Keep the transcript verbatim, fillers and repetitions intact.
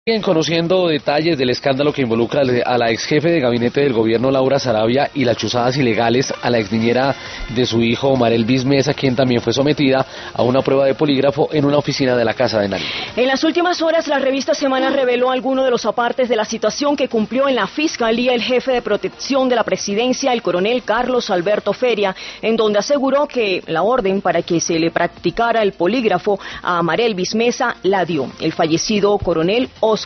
Siguen conociendo detalles del escándalo que involucra a la ex jefe de gabinete del gobierno Laura Sarabia y las chuzadas ilegales a la ex niñera de su hijo Omar Elvis Mesa, quien también fue sometida a una prueba de polígrafo en una oficina de la Casa de Nariño. En las últimas horas, la revista Semana reveló algunos de los apartes de la situación que cumplió en la Fiscalía el jefe de protección de la presidencia, el coronel Carlos Alberto Feria, en donde aseguró que la orden para que se le practicara el polígrafo a Omar Elvis Mesa la dio el fallecido coronel